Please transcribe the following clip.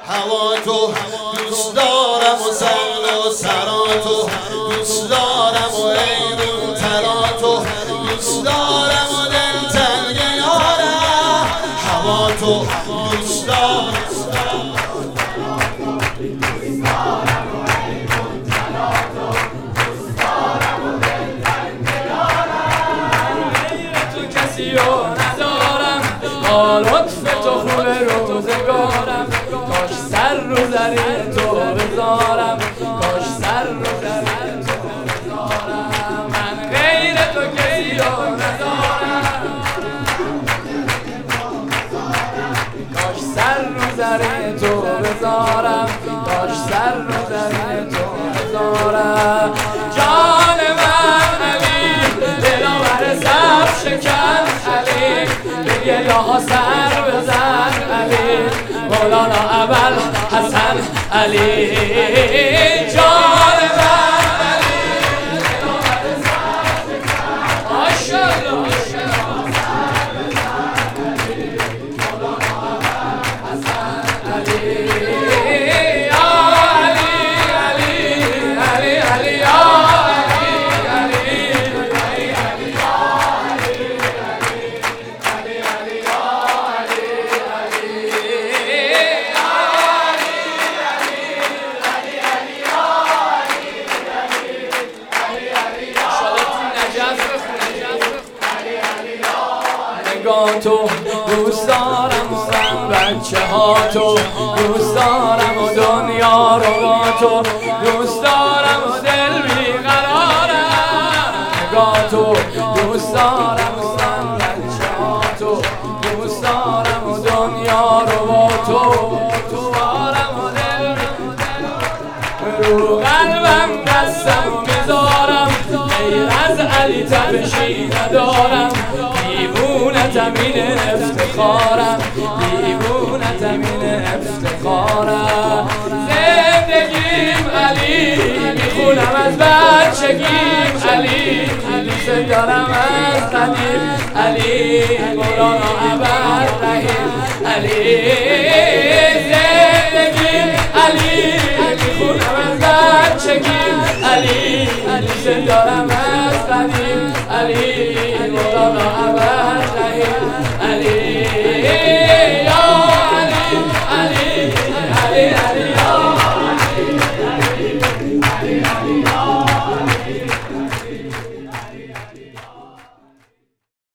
هوا تو دوست دارم و سر و سرا تو دوست دارم و ایرون ترا تو دوست دارم و دل تنگ یارم هوا تو دوست دارم لطف تو خوب روزگارم کاش سر رو زرین تو بذارم کاش سر رو زرین تو بذارم من غیر تو کسی رو ندارم کاش سر رو زرین تو بذارم کاش سر رو زرین تو بذارم جان من علی دلاور صف شکن علی به لاها سر بزن علی مولانا ابل حسن علی جان من علی دلاور صف شکن ماشاءالله تو دوست دارم و من بچه ها تو دوست دارم و دنیا رو با تو دوست دارم و دل بیقرارم نگاه تو دوست دارم و من بچه ها تو دوست دارم و دنیا رو با تو دارم و دل رو قلبم دستم و میذارم غیر از علی تبشی ندارم دیوونتم این افتخارم دیوونتم این افتخارم زندگیم علی میخونم از بچگیم علی دوست دارم از قدیم علی مولانا ابررحیم علی زندگیم علی میخونم از بچگیم علی دوست دارم از قدیم علی مولانا